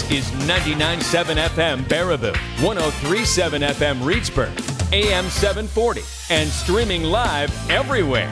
This is 99.7 FM Baraboo, 103.7 FM Reedsburg, AM 740, and streaming live everywhere.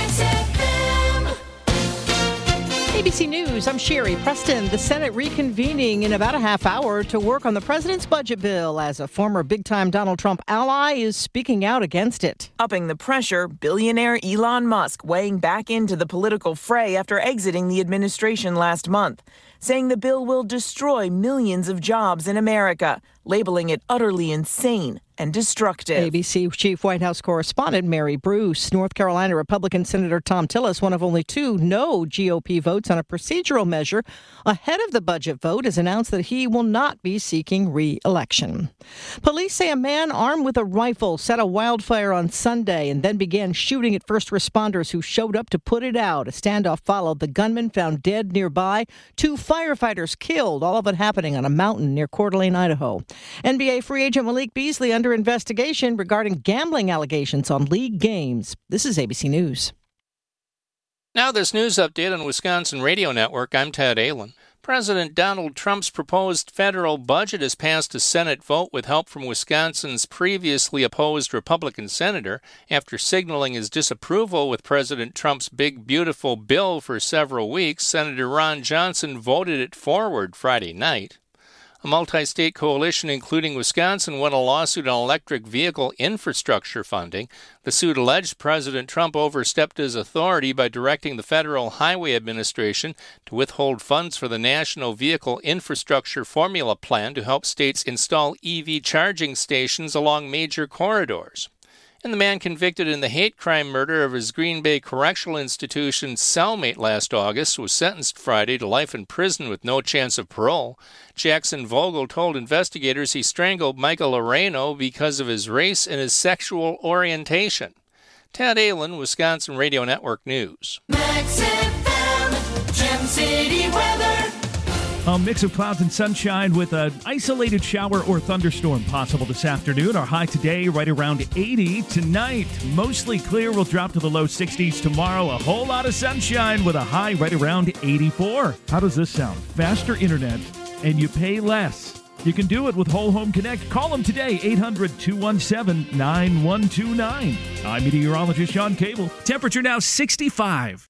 ABC News, I'm Sherry Preston. The Senate reconvening in about a half hour to work on the president's budget bill as a former big-time Donald Trump ally is speaking out against it. Upping the pressure, billionaire Elon Musk weighing back into the political fray after exiting the administration last month, saying the bill will destroy millions of jobs in America, labeling it utterly insane and destructive. ABC Chief White House Correspondent Mary Bruce. North Carolina Republican Senator Thom Tillis, one of only two no GOP votes on a procedural measure ahead of the budget vote, has announced that he will not be seeking re-election. Police say a man armed with a rifle set a wildfire on Sunday and then began shooting at first responders who showed up to put it out. A standoff followed. The gunman found dead nearby. 2 firefighters killed, all of it happening on a mountain near Coeur d'Alene, Idaho. NBA free agent Malik Beasley under investigation regarding gambling allegations on league games. This is ABC News. Now this news update on Wisconsin Radio Network. I'm Ted Allen. President Donald Trump's proposed federal budget has passed a Senate vote with help from Wisconsin's previously opposed Republican senator. After signaling his disapproval with President Trump's big, beautiful bill for several weeks, Senator Ron Johnson voted it forward Friday night. A multi-state coalition, including Wisconsin, won a lawsuit on electric vehicle infrastructure funding. The suit alleged President Trump overstepped his authority by directing the Federal Highway Administration to withhold funds for the National Vehicle Infrastructure Formula Plan to help states install EV charging stations along major corridors. And the man convicted in the hate crime murder of his Green Bay Correctional Institution cellmate last August was sentenced Friday to life in prison with no chance of parole. Jackson Vogel told investigators he strangled Michael Areno because of his race and his sexual orientation. Ted Allen, Wisconsin Radio Network News. Max FM, Gem City weather. A mix of clouds and sunshine with an isolated shower or thunderstorm possible this afternoon. Our high today right around 80. Tonight, mostly clear. We'll drop to the low 60s. Tomorrow, a whole lot of sunshine with a high right around 84. How does this sound? Faster internet and you pay less. You can do it with Whole Home Connect. Call them today, 800-217-9129. I'm meteorologist Sean Cable. Temperature now 65.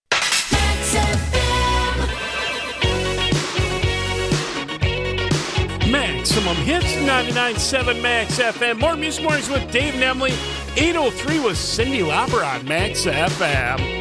Maximum Hits, 99.7 Max FM. More Music Mornings with Dave and Emily. 8:03 with Cyndi Lauper on Max FM.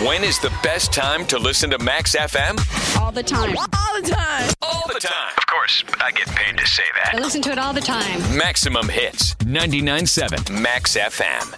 When is the best time to listen to Max FM? All the time. All the time. All the time. Of course, I get paid to say that. I listen to it all the time. Maximum Hits, 99.7 Max FM.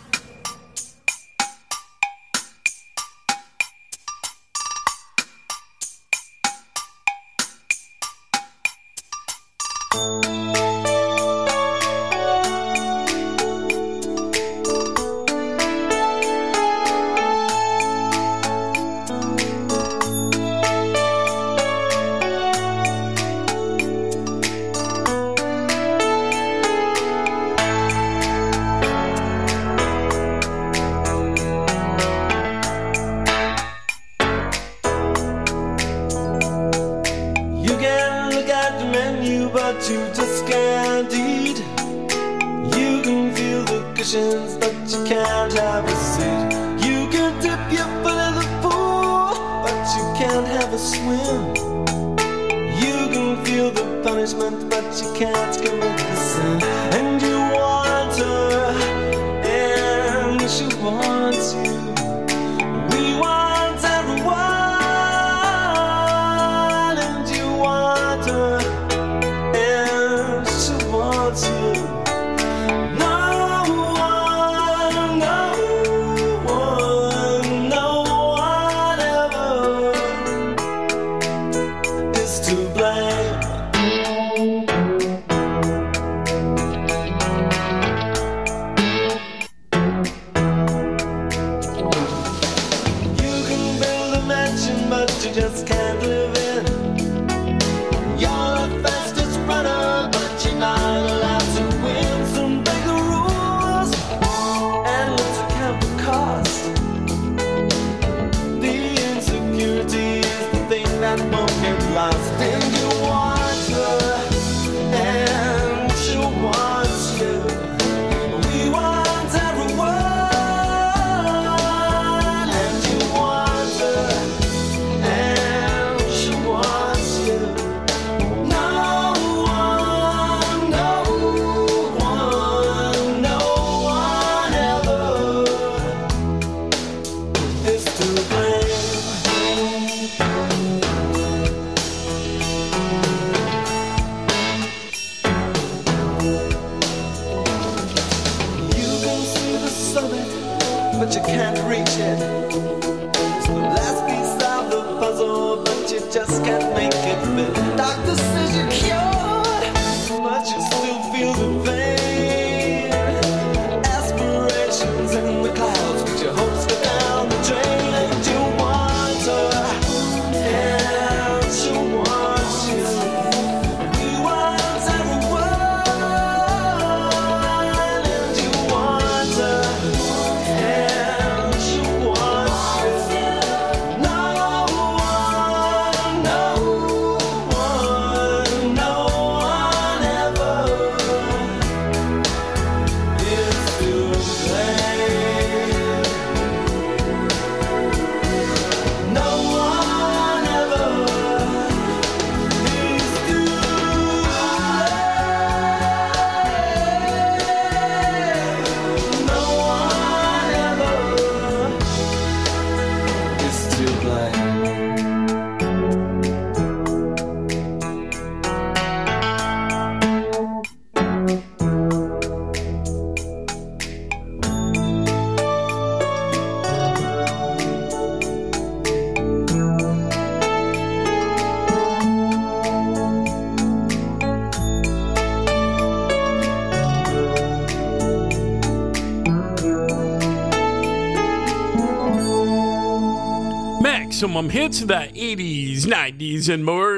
Maximum hits of the 80s, 90s, and more.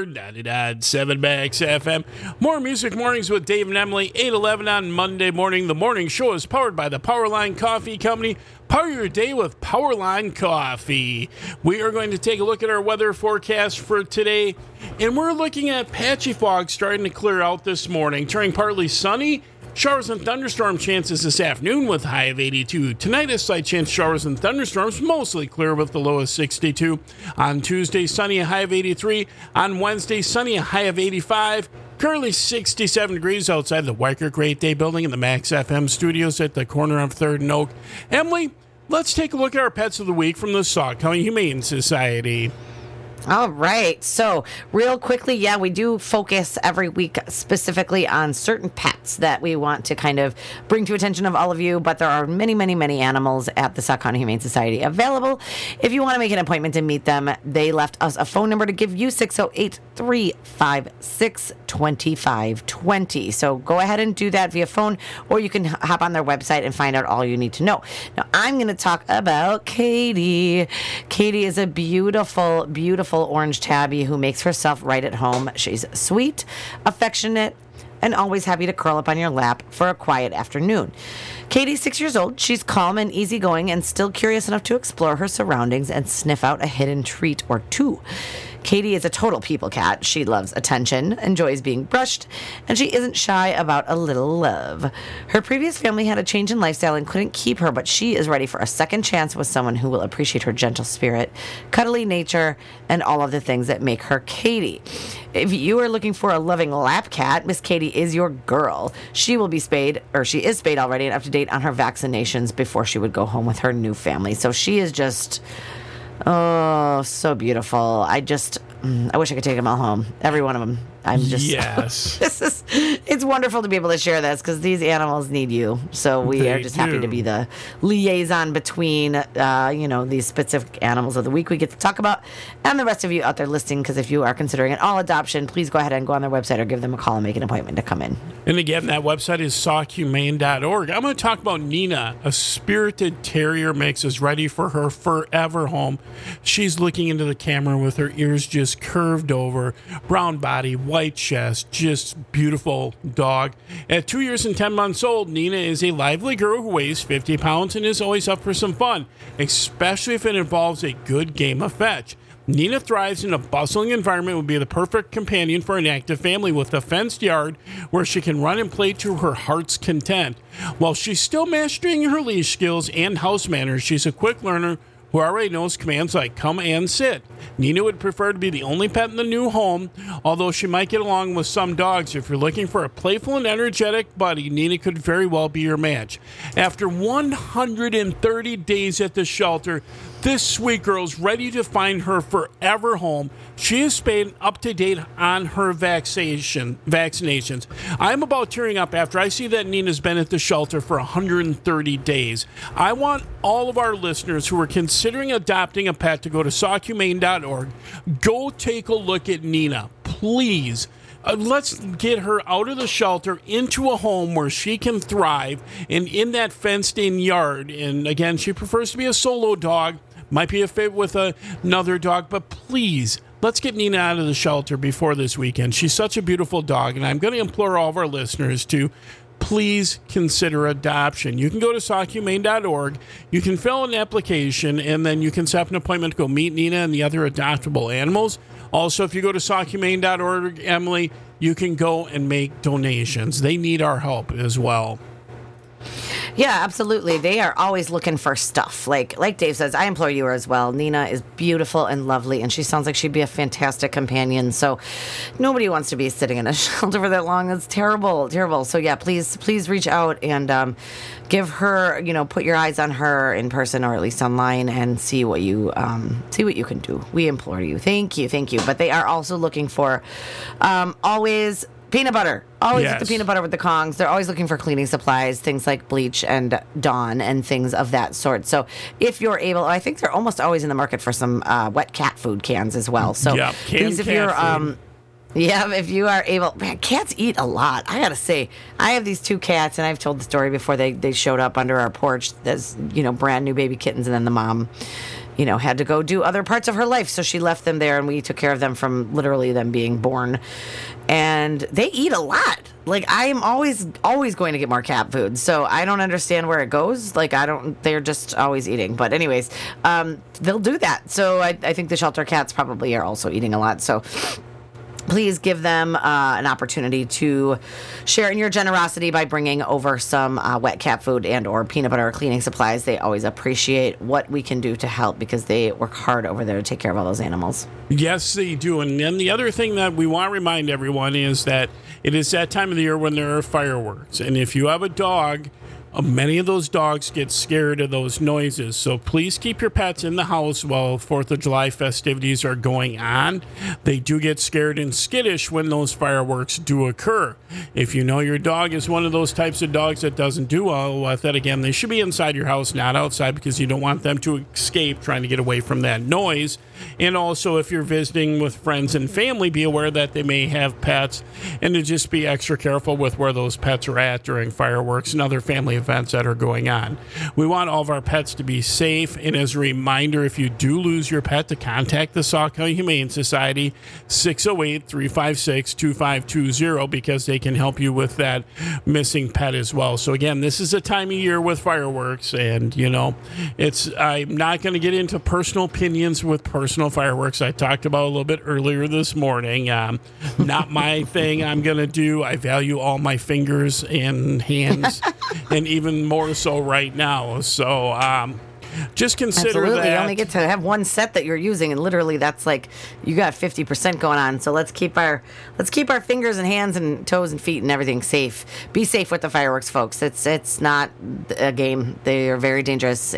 99.7 Max FM. More Music Mornings with Dave and Emily, 8:11 on Monday morning. The morning show is powered by the Powerline Coffee Company. Power your day with Powerline Coffee. We are going to take a look at our weather forecast for today, and we're looking at patchy fog starting to clear out this morning, turning partly sunny. Showers and thunderstorm chances this afternoon with a high of 82. Tonight, a slight chance showers and thunderstorms, mostly clear with the low of 62. On Tuesday, sunny, a high of 83. On Wednesday, sunny, a high of 85. Currently 67 degrees outside the Weicker Great Day building in the Max FM studios at the corner of 3rd and Oak. Emily, let's take a look at our pets of the week from the Sauk County Humane Society. All right. So real quickly, we do focus every week specifically on certain pets that we want to kind of bring to attention of all of you. But there are many, many, many animals at the Sauk County Humane Society available. If you want to make an appointment to meet them, they left us a phone number to give you, 608-356-2520. So go ahead and do that via phone, or you can hop on their website and find out all you need to know. Now, I'm going to talk about Katie. Katie is a beautiful, beautiful orange tabby who makes herself right at home. She's sweet, affectionate, and always happy to curl up on your lap for a quiet afternoon. Katie's 6 years old. She's calm and easygoing and still curious enough to explore her surroundings and sniff out a hidden treat or two. Katie is a total people cat. She loves attention, enjoys being brushed, and she isn't shy about a little love. Her previous family had a change in lifestyle and couldn't keep her, but she is ready for a second chance with someone who will appreciate her gentle spirit, cuddly nature, and all of the things that make her Katie. If you are looking for a loving lap cat, Miss Katie is your girl. She will be spayed, or she is spayed already and up to date on her vaccinations before she would go home with her new family. So she is just... oh, so beautiful. I wish I could take them all home. Every one of them. I'm just... yes. It's wonderful to be able to share this because these animals need you. So we are just happy to be the liaison between, these specific animals of the week we get to talk about and the rest of you out there listening, because if you are considering an all adoption, please go ahead and go on their website or give them a call and make an appointment to come in. And again, that website is sauchumane.org. I'm going to talk about Nina, a spirited terrier mix, is ready for her forever home. She's looking into the camera with her ears just curved over, brown body, white chest, just beautiful dog. At 2 years and 10 months old, Nina is a lively girl who weighs 50 pounds and is always up for some fun, especially if it involves a good game of fetch. Nina thrives in a bustling environment, would be the perfect companion for an active family with a fenced yard where she can run and play to her heart's content. While she's still mastering her leash skills and house manners, she's a quick learner who already knows commands like come and sit. Nina would prefer to be the only pet in the new home, although she might get along with some dogs. If you're looking for a playful and energetic buddy, Nina could very well be your match. After 130 days at the shelter, this sweet girl's ready to find her forever home. She is spayed up to date on her vaccinations. I'm about tearing up after I see that Nina's been at the shelter for 130 days. I want all of our listeners who are considering adopting a pet to go to sauchumane.org. Go take a look at Nina, please. Let's get her out of the shelter into a home where she can thrive and in that fenced-in yard. And again, she prefers to be a solo dog. Might be a fit with another dog, but please, let's get Nina out of the shelter before this weekend. She's such a beautiful dog, and I'm going to implore all of our listeners to please consider adoption. You can go to sauchumane.org. You can fill an application, and then you can set up an appointment to go meet Nina and the other adoptable animals. Also, if you go to sauchumane.org, Emily, you can go and make donations. They need our help as well. Yeah, absolutely. They are always looking for stuff. Like Dave says, I implore you as well. Nina is beautiful and lovely, and she sounds like she'd be a fantastic companion. So nobody wants to be sitting in a shelter for that long. That's terrible, terrible. So yeah, please reach out and give her, put your eyes on her in person or at least online and see what you can do. We implore you. Thank you. But they are also looking for always peanut butter. Always the peanut butter with the Kongs. They're always looking for cleaning supplies, things like bleach and Dawn and things of that sort. So if you're able, I think they're almost always in the market for some wet cat food cans as well. So please, if you're if you are able, man, cats eat a lot. I gotta say, I have these two cats, and I've told the story before. They showed up under our porch as brand new baby kittens, and then the mom had to go do other parts of her life. So she left them there and we took care of them from literally them being born. And they eat a lot. Like, I am always going to get more cat food. So I don't understand where it goes. They're just always eating. But anyways, they'll do that. So I think the shelter cats probably are also eating a lot. So please give them an opportunity to share in your generosity by bringing over some wet cat food and or peanut butter or cleaning supplies. They always appreciate what we can do to help because they work hard over there to take care of all those animals. Yes, they do. And then the other thing that we want to remind everyone is that it is that time of the year when there are fireworks. And if you have a dog Many of those dogs get scared of those noises, so please keep your pets in the house while 4th of July festivities are going on. They do get scared and skittish when those fireworks do occur. If you know your dog is one of those types of dogs that doesn't do well with it, again, they should be inside your house, not outside, because you don't want them to escape trying to get away from that noise. And also, if you're visiting with friends and family, be aware that they may have pets, and to just be extra careful with where those pets are at during fireworks and other family events that are going on. We want all of our pets to be safe, and as a reminder, if you do lose your pet, to contact the Sauk County Humane Society, 608-356-2520, because they can help you with that missing pet as well. So again, this is a time of year with fireworks, and I'm not going to get into personal opinions with personal fireworks. I talked about a little bit earlier this morning. Not my thing. I'm going to do. I value all my fingers and hands, and even more so right now. So just consider Absolutely. that. You only get to have one set that you're using, and literally that's like you got 50% going on. So let's keep our fingers and hands and toes and feet and everything safe. Be safe with the fireworks, folks. It's not a game. They are very dangerous,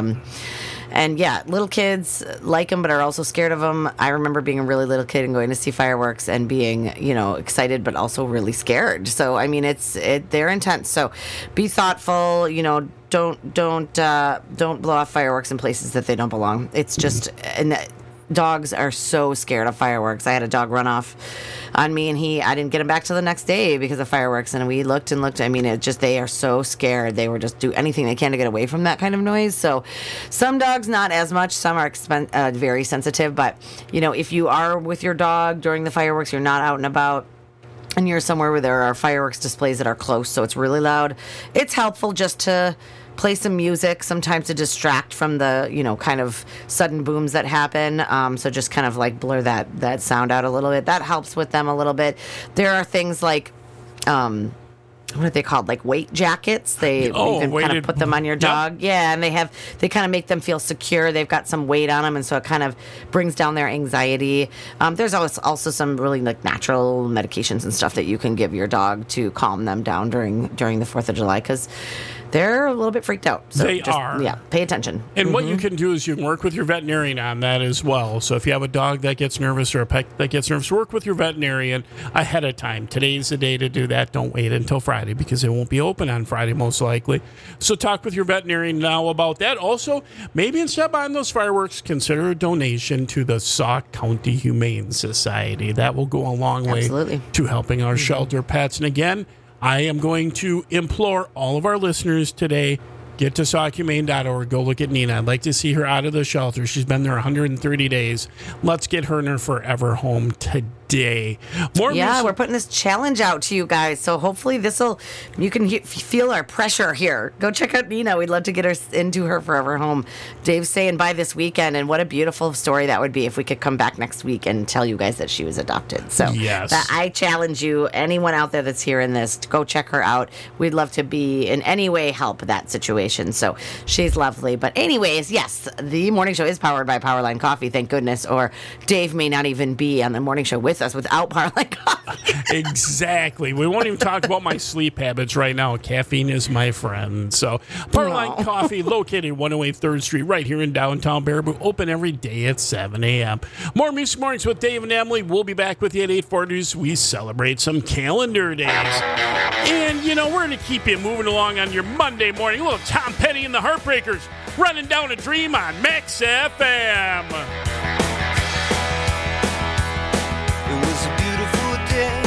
and yeah, little kids like them but are also scared of them. I remember being a really little kid and going to see fireworks and being, excited but also really scared. So I mean, they're intense. So be thoughtful. Don't blow off fireworks in places that they don't belong. It's just dogs are so scared of fireworks. I had a dog run off on me, and I didn't get him back till the next day because of fireworks. And we looked and looked. I mean, they are so scared. They were just do anything they can to get away from that kind of noise. So some dogs, not as much. Some are very sensitive. But, if you are with your dog during the fireworks, you're not out and about, and you're somewhere where there are fireworks displays that are close, so it's really loud, it's helpful just to play some music, sometimes to distract from the, kind of sudden booms that happen. So just kind of like blur that sound out a little bit. That helps with them a little bit. There are things like, what are they called? Like weight jackets. You can kind of put them on your dog. Yep. Yeah, and they kind of make them feel secure. They've got some weight on them, and so it kind of brings down their anxiety. There's also some really like natural medications and stuff that you can give your dog to calm them down during the 4th of July, because they're a little bit freaked out. So they are. Yeah, pay attention. And what you can do is you can work with your veterinarian on that as well. So if you have a dog that gets nervous or a pet that gets nervous, work with your veterinarian ahead of time. Today's the day to do that. Don't wait until Friday, because it won't be open on Friday most likely. So talk with your veterinarian now about that. Also, maybe instead of buying those fireworks, consider a donation to the Sauk County Humane Society. That will go a long way to helping our shelter pets. And again, I am going to implore all of our listeners today, get to SaukHumane.org. Go look at Nina. I'd like to see her out of the shelter. She's been there 130 days. Let's get her in her forever home today. We're putting this challenge out to you guys, so hopefully you can feel our pressure here. Go check out Nina. We'd love to get her into her forever home. Dave's saying by this weekend, and what a beautiful story that would be if we could come back next week and tell you guys that she was adopted. So yes, I challenge you, anyone out there that's hearing this, to go check her out. We'd love to be in any way help that situation. So she's lovely. But anyways, yes, the morning show is powered by Powerline Coffee, thank goodness, or Dave may not even be on the morning show with us without Powerline Coffee. Exactly. We won't even talk about my sleep habits right now. Caffeine is my friend. So Powerline Coffee, located 108 3rd Street, right here in downtown Baraboo, open every day at 7 a.m. More Music Mornings with Dave and Emily. We'll be back with you at 8:40 as we celebrate some calendar days. And, we're going to keep you moving along on your Monday morning. A little Tom Petty and the Heartbreakers, Running Down a Dream on Max FM. It was a beautiful day,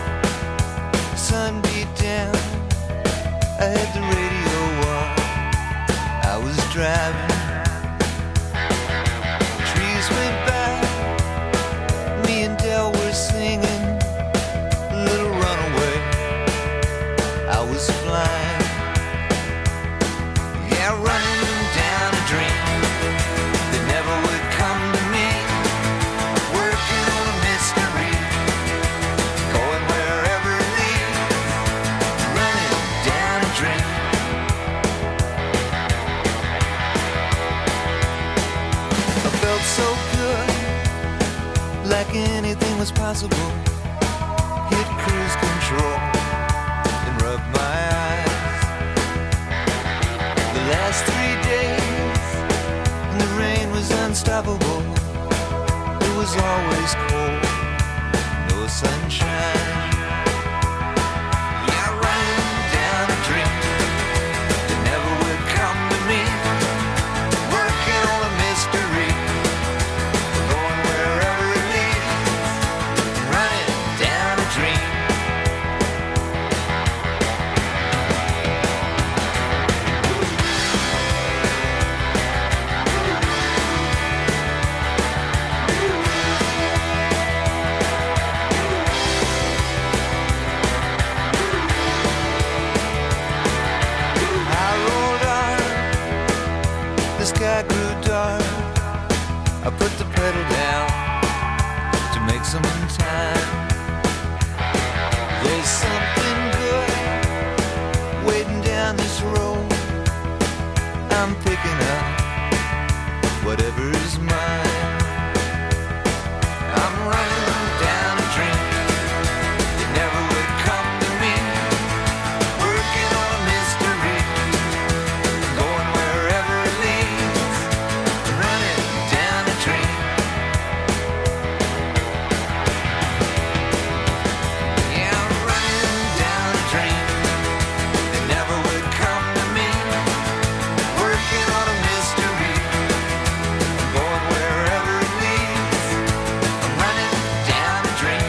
sun beat down, I had the radio on, I was driving, trees went by, me and Del were singing, a little runaway, I was flying, yeah, running down a dream, that never would come to me, working on a mystery, going wherever it leads, running down a dream. I felt so good, like anything was possible, hit cruise control and rubbed my eyes, sunshine. Yeah, running down a dream that never would come to me. Working on a mystery, going wherever it leads. Running down a dream. The sky grew dark. I put the pedal down to make some time. There's something good waiting down this road. I'm picking up whatever's mine. I'm running down a dream that never would come to me. Working on a mystery, going wherever it leads. Running down a dream. Yeah, I'm running down a dream that never would come to me. Working on a mystery, going wherever it leads. I'm running down a dream.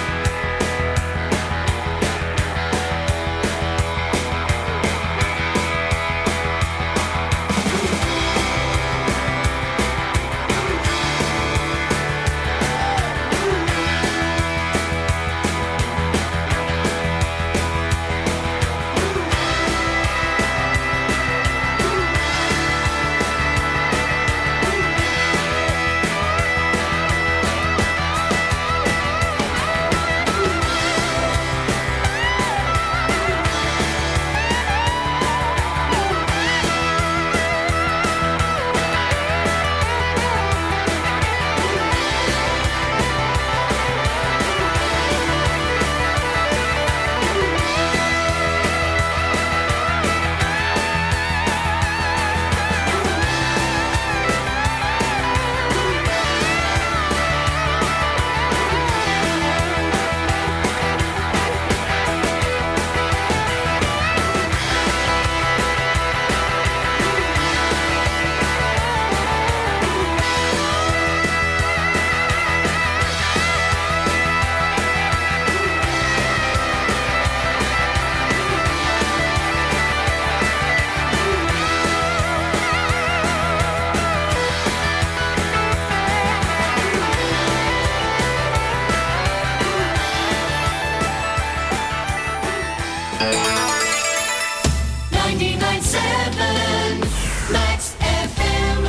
Max FM.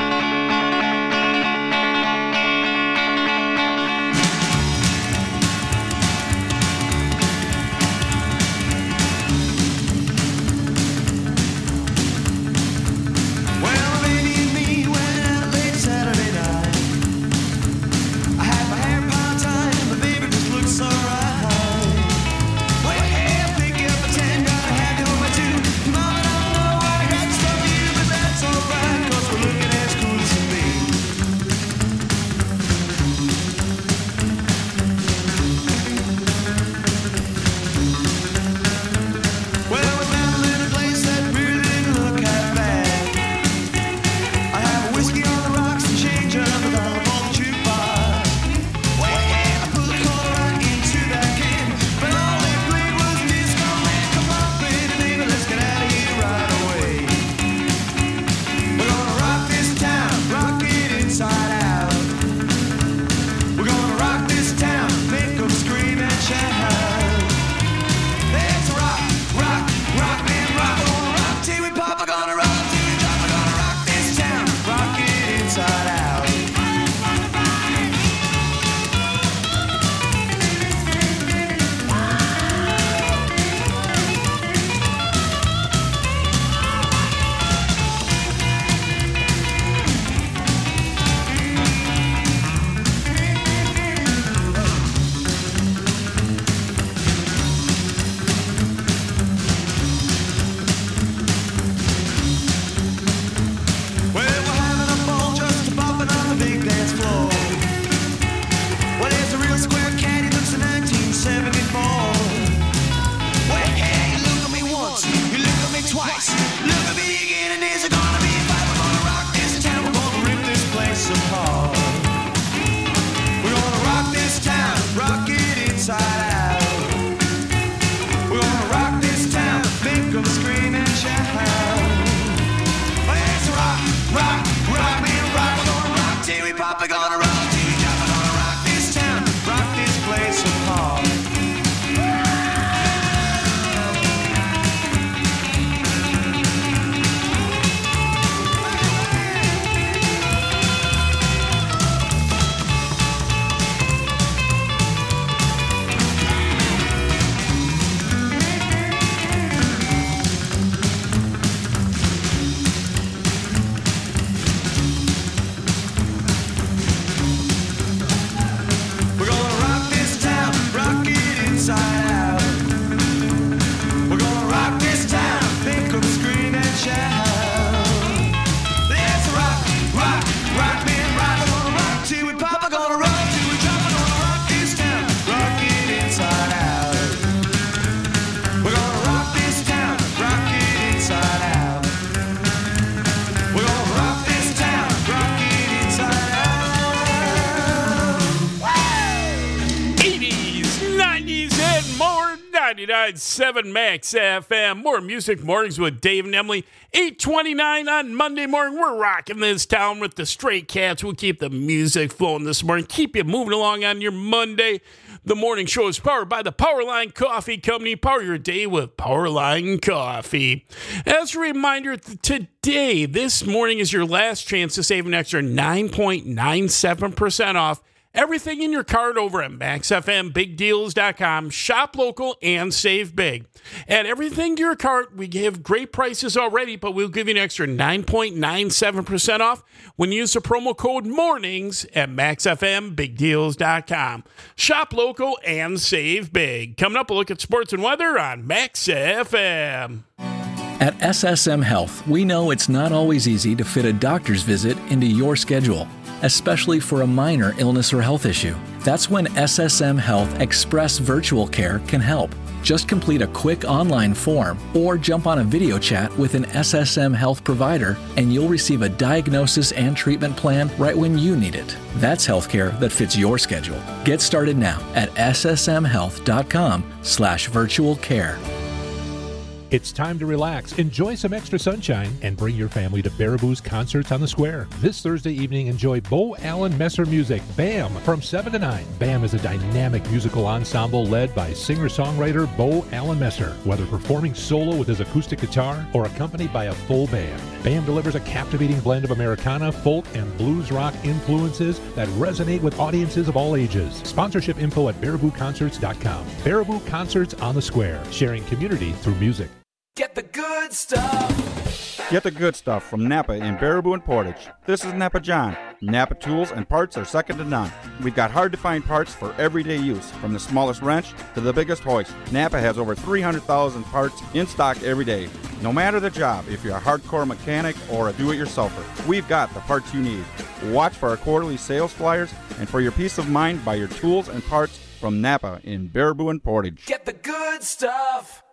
Well, baby and me went out late Saturday night. I had my hair part-time, and the baby just looks so right. Well, pick up a 10, gotta have you over 2. Mom and twice. Look at me again, and there's gonna be a fight. We're gonna rock this town, we're gonna rip this place apart. We're gonna rock this town, rock it inside out. We're gonna rock this town, make them scream and shout. Let's rock, rock, rock, man, rock. We're gonna rock till we pop, we're gonna rock till we drop. We're gonna rock this town, rock this place apart. We're gonna rock this town, rock it inside out. We're gonna rock this town, make them scream and shout. Let's rock, rock, rock, man, rock. We're gonna rock till we pop, we're gonna rock till we drop. We're gonna rock this town, rock it inside out. We're gonna rock this town, rock it inside out. We're gonna rock this town, rock it inside out. 80s, 90s, and more. 99.7 Max FM. More Music Mornings with Dave and Emily. 8:29 on Monday morning. We're rocking this town with the Stray Cats. We'll keep the music flowing this morning. Keep you moving along on your Monday. The morning show is powered by the Powerline Coffee Company. Power your day with Powerline Coffee. As a reminder, today, this morning is your last chance to save an extra 9.97% off everything in your cart over at MaxFMBigDeals.com. Shop local and save big. Add everything to your cart. We give great prices already, but we'll give you an extra 9.97% off when you use the promo code MORNINGS at MaxFMBigDeals.com. Shop local and save big. Coming up, a look at sports and weather on Max FM. At SSM Health, we know it's not always easy to fit a doctor's visit into your schedule, especially for a minor illness or health issue. That's when SSM Health Express Virtual Care can help. Just complete a quick online form or jump on a video chat with an SSM Health provider and you'll receive a diagnosis and treatment plan right when you need it. That's healthcare that fits your schedule. Get started now at ssmhealth.com/virtual care. It's time to relax, enjoy some extra sunshine, and bring your family to Baraboo's Concerts on the Square. This Thursday evening, enjoy Bo Allen Messer music, BAM, from 7 to 9. BAM is a dynamic musical ensemble led by singer-songwriter Bo Allen Messer. Whether performing solo with his acoustic guitar or accompanied by a full band, BAM delivers a captivating blend of Americana, folk, and blues rock influences that resonate with audiences of all ages. Sponsorship info at BarabooConcerts.com. Baraboo Concerts on the Square, sharing community through music. Get the good stuff. Get the good stuff from Napa in Baraboo and Portage. This is Napa John. Napa tools and parts are second to none. We've got hard-to-find parts for everyday use, from the smallest wrench to the biggest hoist. Napa has over 300,000 parts in stock every day. No matter the job, if you're a hardcore mechanic or a do-it-yourselfer, we've got the parts you need. Watch for our quarterly sales flyers, and for your peace of mind, buy your tools and parts from Napa in Baraboo and Portage. Get the good stuff.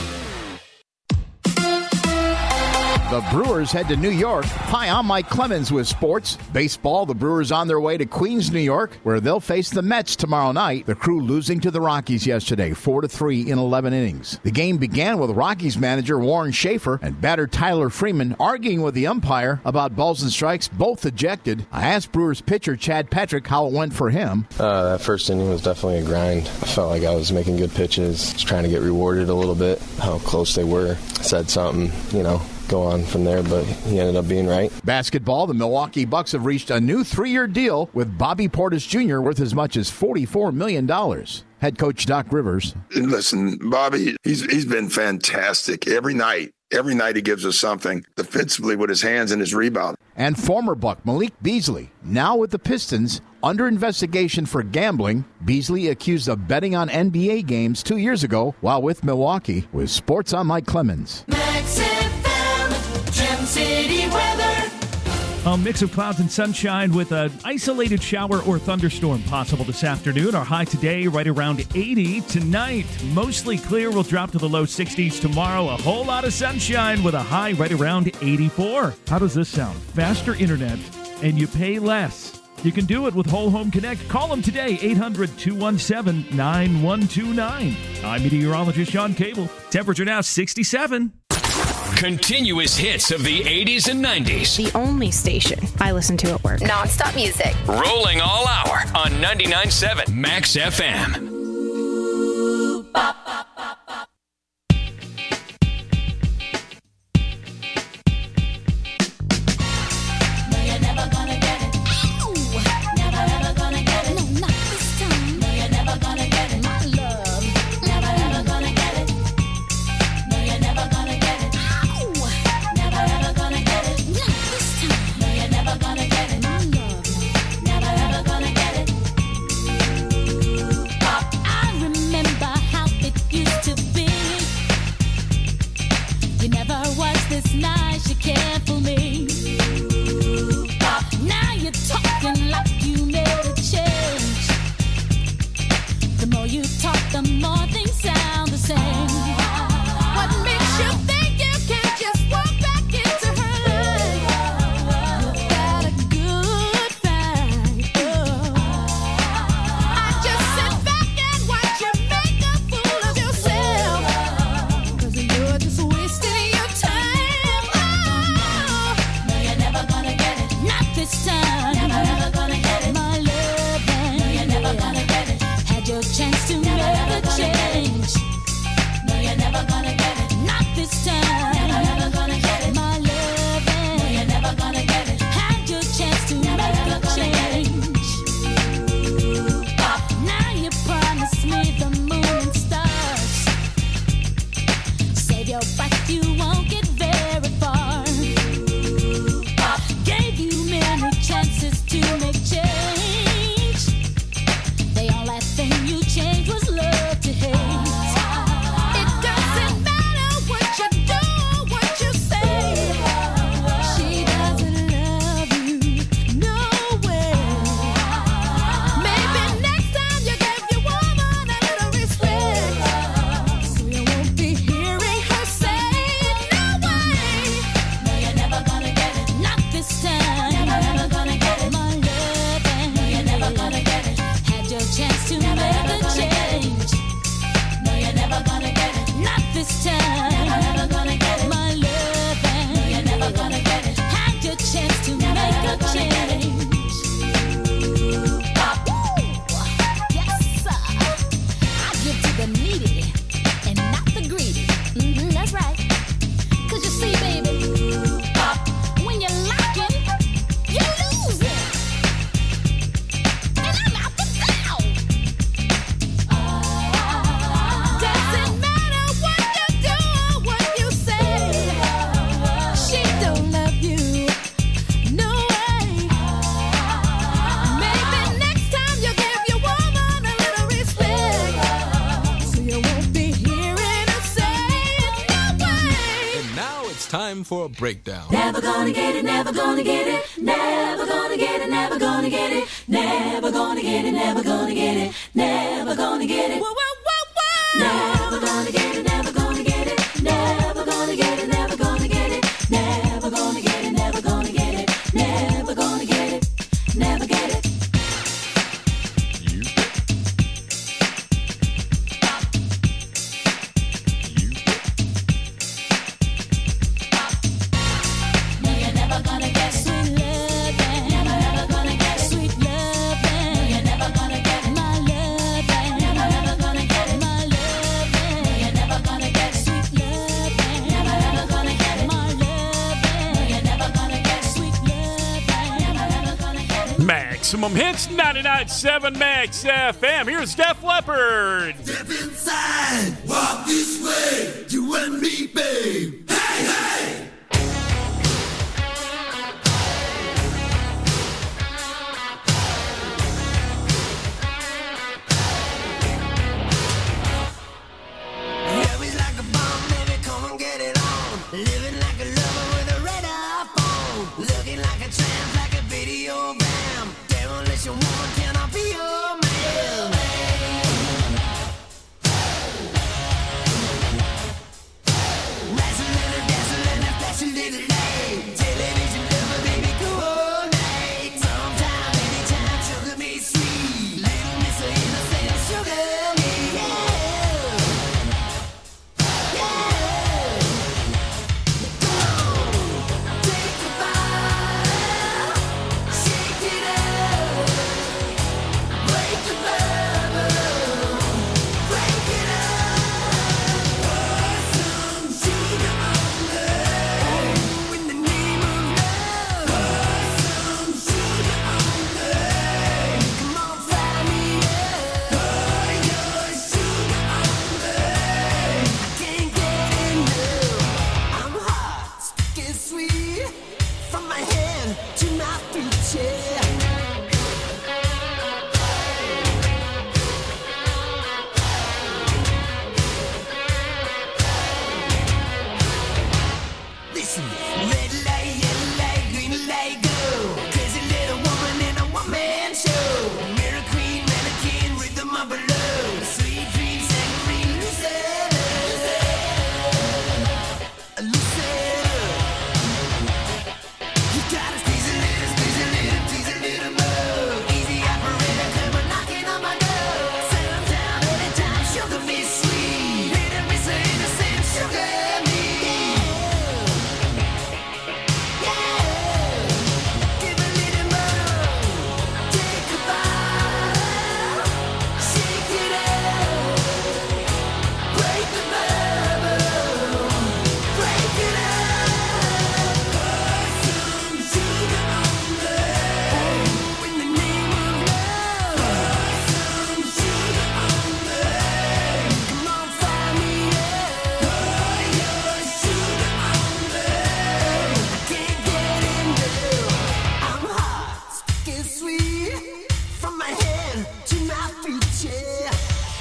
The Brewers head to New York. Hi, I'm Mike Clemens with sports. Baseball, the Brewers on their way to Queens, New York, where they'll face the Mets tomorrow night. The Crew losing to the Rockies yesterday, 4-3 in 11 innings. The game began with Rockies manager Warren Schaefer and batter Tyler Freeman arguing with the umpire about balls and strikes, both ejected. I asked Brewers pitcher Chad Patrick how it went for him. That first inning was definitely a grind. I felt like I was making good pitches, just trying to get rewarded a little bit, how close they were. Said something, go on from there, but he ended up being right. Basketball, the Milwaukee Bucks have reached a new 3-year deal with Bobby Portis Jr. worth as much as $44 million. Head coach Doc Rivers. Listen, Bobby, he's been fantastic every night. Every night he gives us something defensively with his hands and his rebound. And former Buck Malik Beasley, now with the Pistons, under investigation for gambling. Beasley accused of betting on NBA games 2 years ago while with Milwaukee. With sports, I'm Mike Clemens. Max FM, Gem City weather. A mix of clouds and sunshine with an isolated shower or thunderstorm possible this afternoon. Our high today right around 80. Tonight, mostly clear. We'll drop to the low 60s. Tomorrow, a whole lot of sunshine with a high right around 84. How does this sound? Faster internet and you pay less. You can do it with Whole Home Connect. Call them today, 800-217-9129. I'm meteorologist Sean Cable. Temperature now 67. Continuous hits of the 80s and 90s. The only station I listen to at work. Non-stop music. Rolling all hour on 99.7 Max FM. For a breakdown. Never gonna get it, never gonna get it, never gonna get it, never gonna get it, never gonna get it, never gonna get it, never gonna get it. Whoa, whoa, whoa, whoa. Never gonna get it, never gonna get it, never gonna get it, never gonna get it, never gonna get it, never gonna get it, never gonna get it, never get it. Maximum Hits, 99.7 Max FM. Here's Def Leppard. Step inside, walk this way, you and me, babe. Hey, hey! Living like a lover with a red iPhone, looking like a that trans like a video bam. Demolition woman, can I be your man? Wrestling, dazzling, and flashing little light. Television lover, baby, coordinate. Sometime, anytime, sugar me sweet. Little Miss Innocent, sugar me, yeah. Yeah. Take a bite, shake it up, break the bubble, break it up. Pour some sugar on love, in the name of love. Pour some sugar on love, come on, fry me up. Pour your sugar on love, I can't get enough. I'm hot, sticky sweet, from my hand to my feet, yeah. Listen, red light, yellow light, green light, go. Crazy little woman in a one-man show. Mirror queen, mannequin, rhythm of a love. Sweet dreams, saccharine, loosen up. Loosen up. You gotta squeeze a little, tease a little more. Easy operator, come on knocking on my door. Sometime, anytime, sugar me sweet. Little Miss Innocent, sugar me. Give a little more. Take a bite, shake it up, break the bubble, break it up. Pour some sugar on love, in the name of love. Pour some sugar on love, come on, fry me up. Pour your sugar on love, I can't get enough. I'm hot, sticky sweet, from my head to my feet, yeah.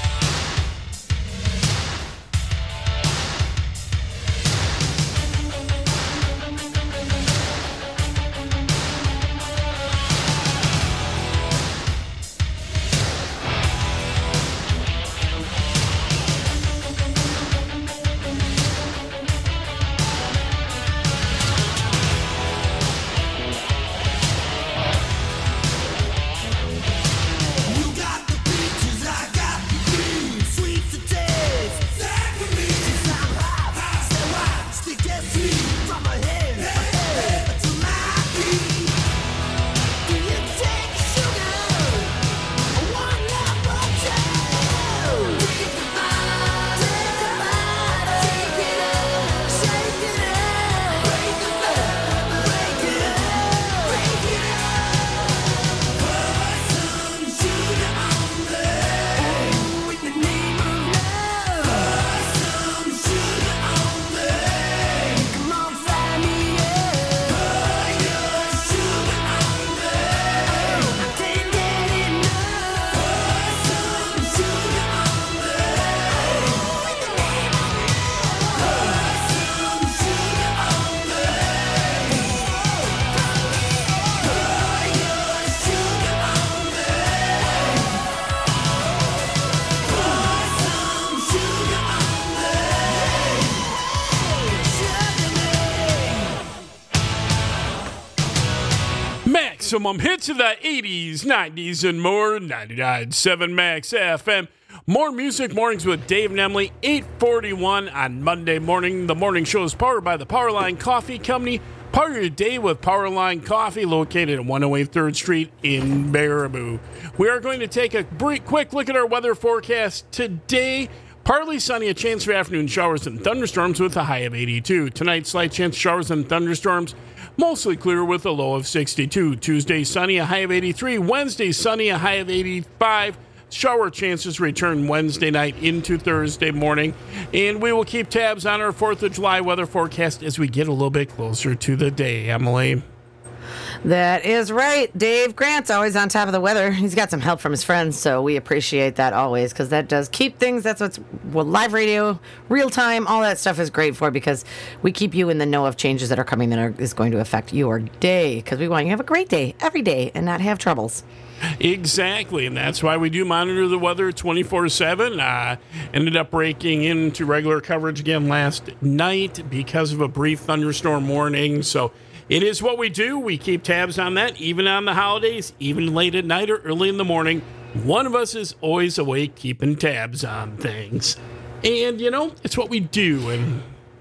You got the peaches, I got the cream. Sweet to taste, saccharin. Since I'm hot, so I stick that sweet from my head to my feet. Do you take sugar? One number two. Take a bite, shake it up, shake it up. Break the bubble, break it up, break it up. Pour some sugar on love, in the name of love. Pour some sugar on love, come on, fry me up. Pour your sugar on love, I can't get enough. Pour some sugar on love, in the name of love. Pour some sugar on love, pour your sugar on love. Pour some sugar on Maximum hits of the 80s, 90s, and more. 99.7 Max FM. More music mornings with Dave and Emily, 8:41 on Monday morning. The morning show is powered by the Powerline Coffee Company. Power your day with Powerline Coffee, located at 108 3rd Street in Baraboo. We are going to take a quick look at our weather forecast today. Partly sunny, a chance for afternoon showers and thunderstorms with a high of 82. Tonight, slight chance of showers and thunderstorms. Mostly clear with a low of 62. Tuesday, sunny, a high of 83. Wednesday, sunny, a high of 85. Shower chances return Wednesday night into Thursday morning. And we will keep tabs on our 4th of July weather forecast as we get a little bit closer to the day. Emily? That is right. Dave Grant's always on top of the weather. He's got some help from his friends, so we appreciate that always because that does keep things. That's what's live radio, real time, all that stuff is great for because we keep you in the know of changes that are coming that is going to affect your day because we want you to have a great day every day and not have troubles. Exactly, and that's why we do monitor the weather 24/7. Ended up breaking into regular coverage again last night because of a brief thunderstorm warning, so it is what we do. We keep tabs on that, even on the holidays, even late at night or early in the morning. One of us is always awake keeping tabs on things. And, it's what we do, and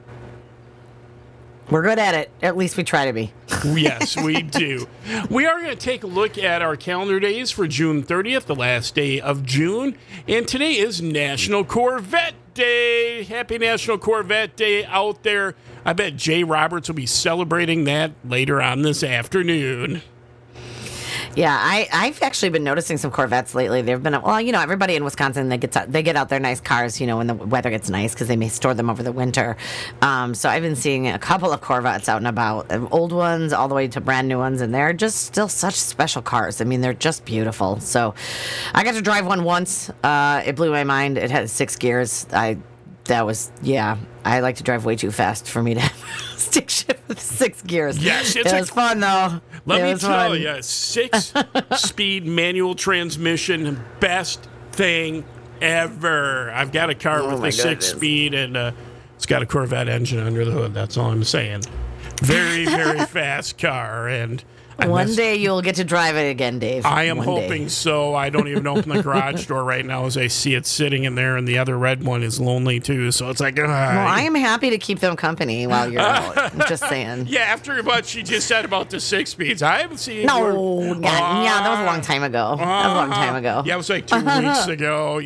we're good at it. At least we try to be. Yes, we do. We are going to take a look at our calendar days for June 30th, the last day of June. And today is National Corvette Day. Happy National Corvette Day out there. I bet Jay Roberts will be celebrating that later on this afternoon. Yeah, I've actually been noticing some Corvettes lately. They've been, everybody in Wisconsin, they get out their nice cars, when the weather gets nice because they may store them over the winter. So I've been seeing a couple of Corvettes out and about, old ones all the way to brand new ones, and they're just still such special cars. I mean, they're just beautiful. So I got to drive one once. It blew my mind. It had 6 gears. I like to drive way too fast for me to stick shift with 6 gears. Yes, it was fun though. Let me tell you, 6-speed manual transmission, best thing ever. I've got a car with a 6-speed, and it's got a Corvette engine under the hood. That's all I'm saying. Very, very fast car, and one day you'll get to drive it again, Dave. I am hoping so. I don't even open the garage door right now as I see it sitting in there, and the other red one is lonely too. So it's like, well, I am happy to keep them company while you're out. I'm just saying. Yeah, after what she just said about the 6-speeds, I haven't seen. That was a long time ago. Yeah, it was like 2 weeks ago.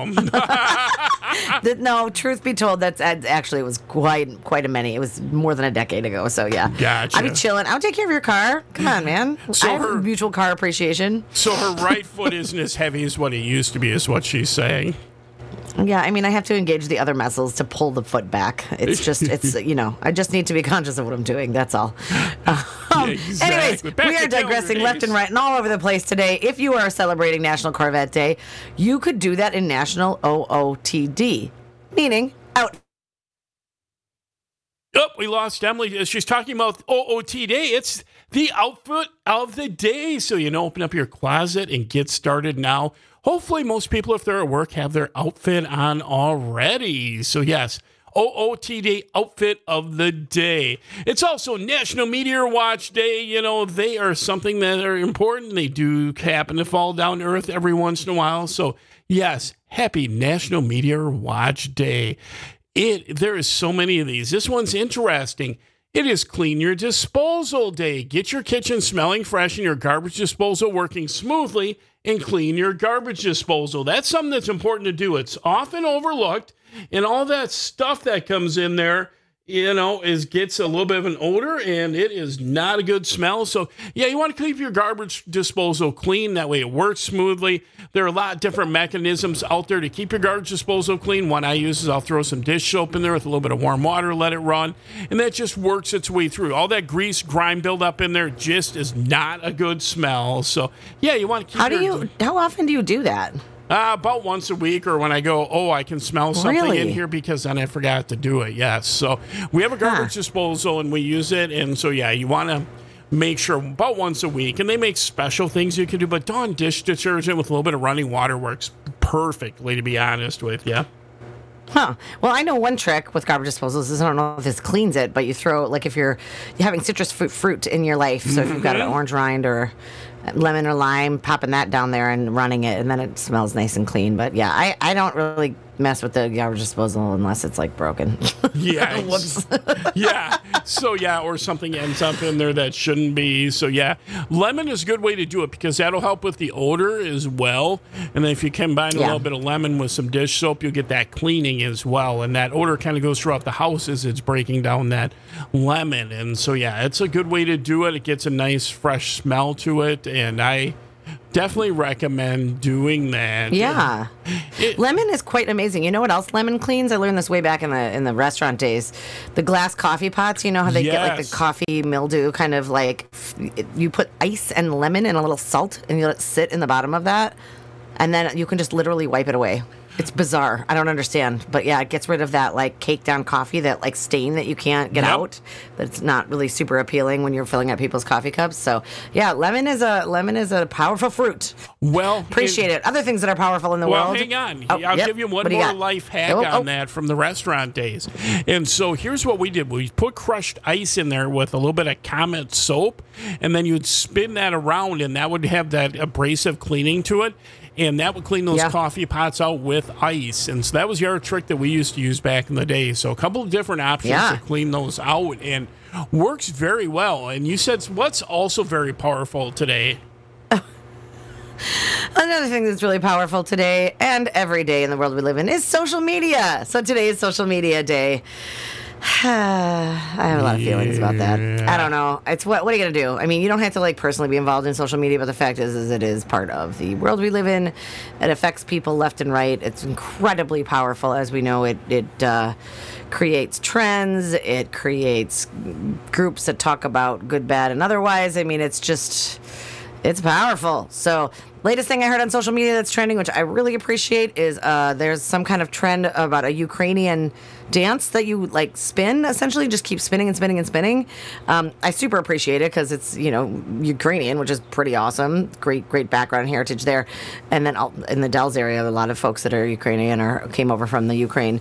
No, truth be told, that's actually it was quite a many. It was more than a decade ago. So yeah, gotcha. I'd be chilling. I would take care of your car. Come on, man. So I have mutual car appreciation. So her right foot isn't as heavy as what it used to be, is what she's saying. Yeah, I mean, I have to engage the other muscles to pull the foot back. It's just, I just need to be conscious of what I'm doing. That's all. Exactly. Anyways, we are digressing left and right and all over the place today. If you are celebrating National Corvette Day, you could do that in National OOTD, meaning out. Oh, we lost Emily. She's talking about OOT Day. It's the outfit of the day. So, open up your closet and get started now. Hopefully, most people, if they're at work, have their outfit on already. So, yes, OOT Day, outfit of the day. It's also National Meteor Watch Day. They are something that are important. They do happen to fall down to Earth every once in a while. So, yes, happy National Meteor Watch Day. There is so many of these. This one's interesting. It is Clean Your Disposal Day. Get your kitchen smelling fresh and your garbage disposal working smoothly, and clean your garbage disposal. That's something that's important to do. It's often overlooked, and all that stuff that comes in there, gets a little bit of an odor, and it is not a good smell. So, yeah, you want to keep your garbage disposal clean. That way it works smoothly. There are a lot of different mechanisms out there to keep your garbage disposal clean. One I use is I'll throw some dish soap in there with a little bit of warm water, let it run, and that just works its way through. All that grease, grime buildup in there just is not a good smell. So, yeah, you want to keep How often do you do that? About once a week, or when I go, I can smell something in here, because then I forgot to do it. Yes. So we have a garbage disposal and we use it. And so, yeah, you want to make sure about once a week. And they make special things you can do. But Dawn dish detergent with a little bit of running water works perfectly, to be honest with you. Huh. Well, I know one trick with garbage disposals is, I don't know if this cleans it, but you throw, like if you're having citrus fruit in your life, so if you've got an orange rind or lemon or lime, popping that down there and running it, and then it smells nice and clean. But yeah, I don't really mess with the garbage disposal unless it's like broken. Yeah. Whoops. Yeah. So, yeah, or something ends up in there that shouldn't be. So, yeah, lemon is a good way to do it because that'll help with the odor as well. And then if you combine a little bit of lemon with some dish soap, you'll get that cleaning as well. And that odor kind of goes throughout the house as it's breaking down that lemon. And so, yeah, it's a good way to do it. It gets a nice, fresh smell to it. And I definitely recommend doing that. Yeah. Lemon is quite amazing. You know what else lemon cleans? I learned this way back in the restaurant days. The glass coffee pots, you know how they get like the coffee mildew kind of like, you put ice and lemon and a little salt and you let it sit in the bottom of that. And then you can just literally wipe it away. It's bizarre. I don't understand. But yeah, it gets rid of that like caked down coffee, that like stain that you can't get out. But it's not really super appealing when you're filling up people's coffee cups. So yeah, lemon is a powerful fruit. Well, appreciate it. Other things that are powerful in the world. Well, hang on. I'll give you one more life hack on that from the restaurant days. And so here's what we did. We put crushed ice in there with a little bit of Comet soap, and then you'd spin that around, and that would have that abrasive cleaning to it. And that would clean those coffee pots out with ice. And so that was your trick that we used to use back in the day. So a couple of different options to clean those out, and works very well. And you said what's also very powerful today? Another thing that's really powerful today and every day in the world we live in is social media. So today is social media day. I have a lot of feelings about that. I don't know. It's what are you going to do? I mean, you don't have to like personally be involved in social media, but the fact is it is part of the world we live in. It affects people left and right. It's incredibly powerful. As we know, it creates trends. It creates groups that talk about good, bad, and otherwise. I mean, it's powerful. So latest thing I heard on social media that's trending, which I really appreciate, is there's some kind of trend about a Ukrainian dance that you like spin, essentially just keep spinning and spinning and spinning. I super appreciate it because it's, Ukrainian, which is pretty awesome. Great background and heritage there. And then in the Dells area, a lot of folks that are Ukrainian or came over from the Ukraine.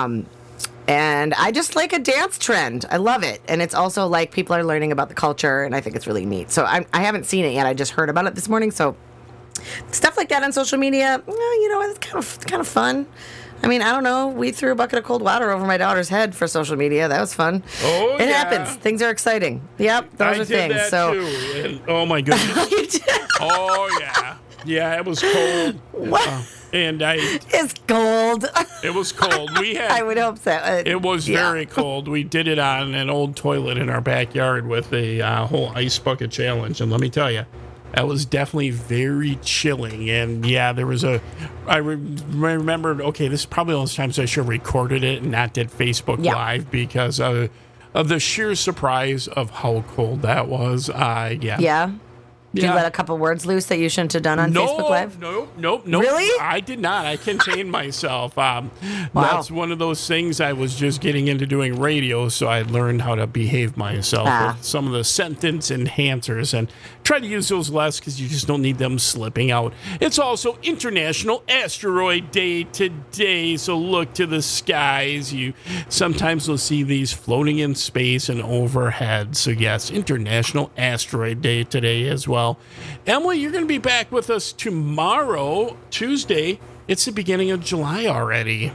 And I just like a dance trend. I love it. And it's also like people are learning about the culture, and I think it's really neat. So I haven't seen it yet. I just heard about it this morning. So stuff like that on social media, it's kind of fun. I mean, I don't know. We threw a bucket of cold water over my daughter's head for social media. That was fun. Oh, it happens. Things are exciting. Yep, those are things. That so, too. And, oh my goodness. You did? Oh yeah, yeah. It was cold. What? It's cold. It was cold. We had. I would hope so. It was very cold. We did it on an old toilet in our backyard with a whole ice bucket challenge, and let me tell you, that was definitely very chilling. And yeah, there was I remembered, okay, this is probably all those times I should have recorded it and not did Facebook Live because of the sheer surprise of how cold that was. Yeah. Did you let a couple words loose that you shouldn't have done on Facebook Live? Nope. Really? I did not. I contained myself. That's one of those things. I was just getting into doing radio, so I learned how to behave myself with some of the sentence enhancers and try to use those less because you just don't need them slipping out. It's also International Asteroid Day today, so look to the skies. You sometimes will see these floating in space and overhead. So yes, International Asteroid Day today as well. Emily, you're going to be back with us tomorrow, Tuesday. It's the beginning of July already.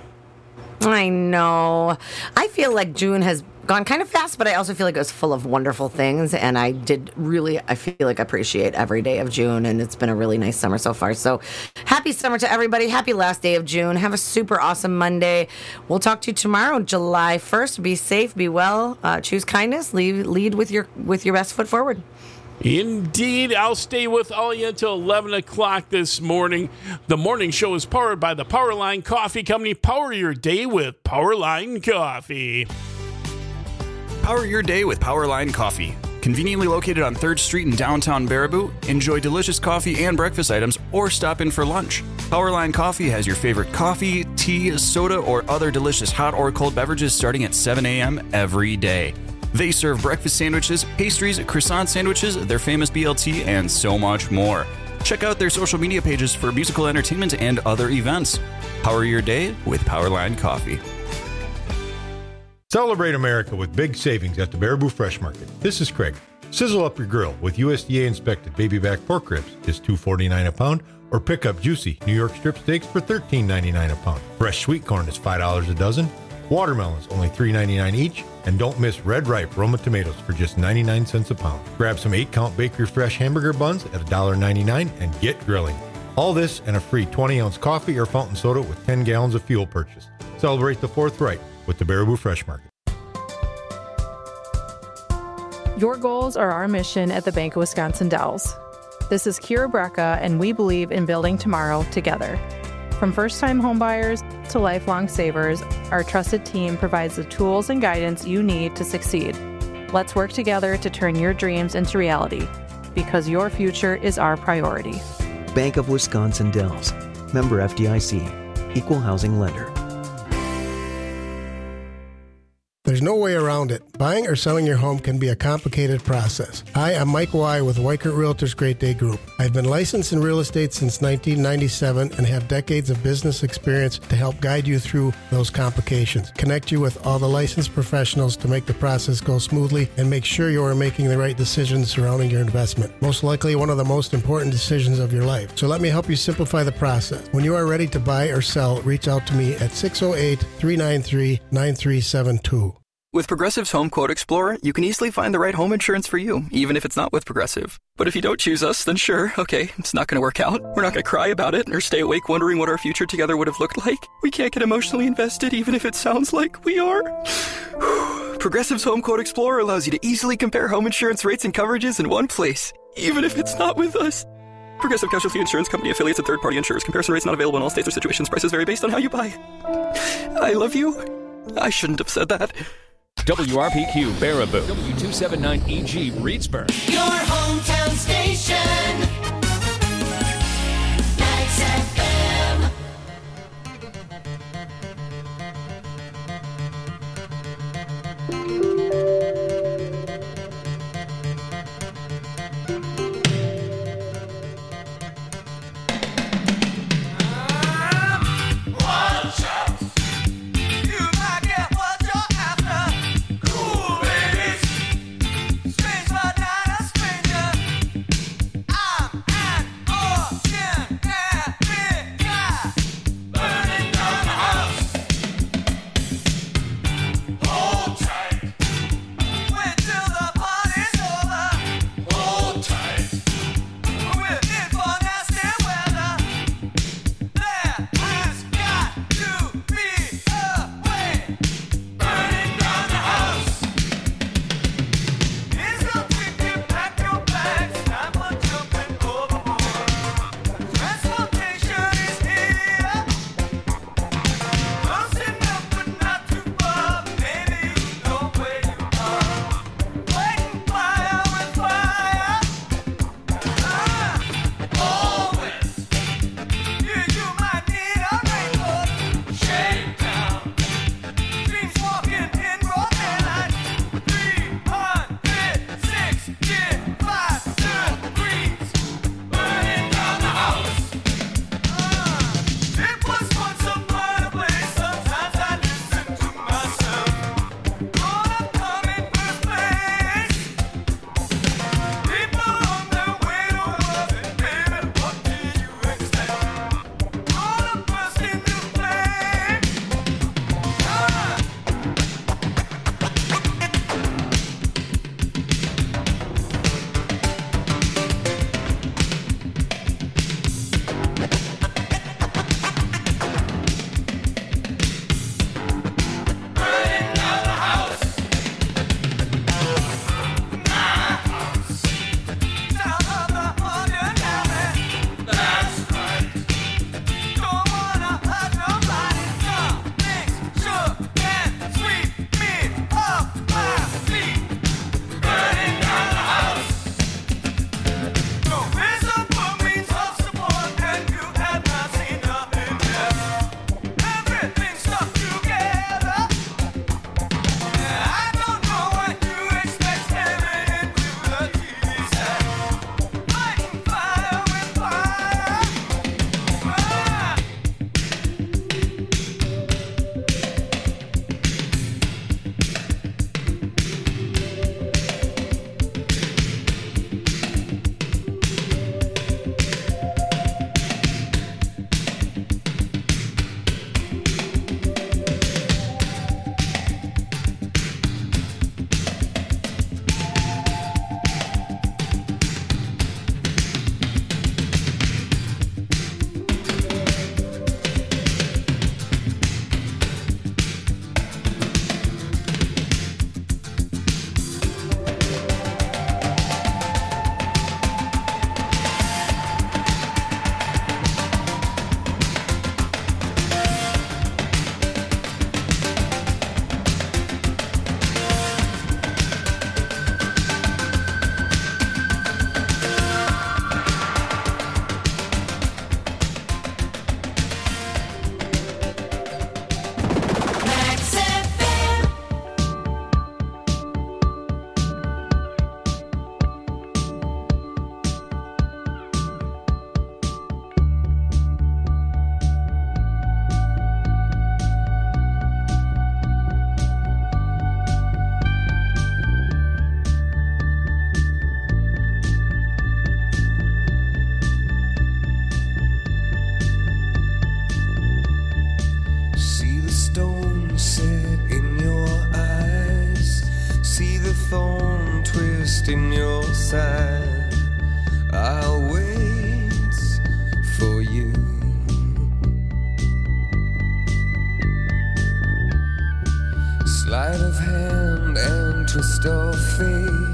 I know. I feel like June has gone kind of fast, but I also feel like it was full of wonderful things. And I feel like I appreciate every day of June. And it's been a really nice summer so far. So happy summer to everybody. Happy last day of June. Have a super awesome Monday. We'll talk to you tomorrow, July 1st. Be safe, be well, choose kindness, lead with your best foot forward. Indeed, I'll stay with all you until 11 o'clock this morning. The morning show is powered by the Powerline Coffee Company. Power your day with Powerline Coffee. Power your day with Powerline Coffee. Conveniently located on 3rd Street in downtown Baraboo, enjoy delicious coffee and breakfast items or stop in for lunch. Powerline Coffee has your favorite coffee, tea, soda, or other delicious hot or cold beverages starting at 7 a.m. every day. They serve breakfast sandwiches, pastries, croissant sandwiches, their famous BLT, and so much more. Check out their social media pages for musical entertainment and other events. Power your day with Powerline Coffee. Celebrate America with big savings at the Baraboo Fresh Market. This is Craig. Sizzle up your grill with USDA inspected baby back pork ribs, just $2.49 a pound, or pick up juicy New York strip steaks for $13.99 a pound. Fresh sweet corn is $5 a dozen. Watermelons only $3.99 each, and don't miss red ripe Roma tomatoes for just 99 cents a pound. Grab some 8-count Bakery Fresh hamburger buns at $1.99 and get grilling. All this and a free 20-ounce coffee or fountain soda with 10 gallons of fuel purchased. Celebrate the 4th right with the Baraboo Fresh Market. Your goals are our mission at the Bank of Wisconsin Dells. This is Kira Brecka, and we believe in building tomorrow together. From first-time homebuyers to lifelong savers, our trusted team provides the tools and guidance you need to succeed. Let's work together to turn your dreams into reality, because your future is our priority. Bank of Wisconsin Dells. Member FDIC. Equal housing lender. There's no way around it. Buying or selling your home can be a complicated process. Hi, I'm Mike Y. with Weichert Realtors Great Day Group. I've been licensed in real estate since 1997 and have decades of business experience to help guide you through those complications, connect you with all the licensed professionals to make the process go smoothly, and make sure you are making the right decisions surrounding your investment. Most likely one of the most important decisions of your life. So let me help you simplify the process. When you are ready to buy or sell, reach out to me at 608-393-9372. With Progressive's Home Quote Explorer, you can easily find the right home insurance for you, even if it's not with Progressive. But if you don't choose us, then sure, okay, it's not going to work out. We're not going to cry about it or stay awake wondering what our future together would have looked like. We can't get emotionally invested even if it sounds like we are. Progressive's Home Quote Explorer allows you to easily compare home insurance rates and coverages in one place, even if it's not with us. Progressive Casualty Insurance Company affiliates and third-party insurers. Comparison rates not available in all states or situations. Prices vary based on how you buy. I love you. I shouldn't have said that. WRPQ Baraboo, W279EG Reedsburg. Your hometown station. Nice FM. Watch out! You might get what you're after. Cool ladies, strange but not a stranger. just in your side. I'll wait for you. Sleight of hand and twist of fate.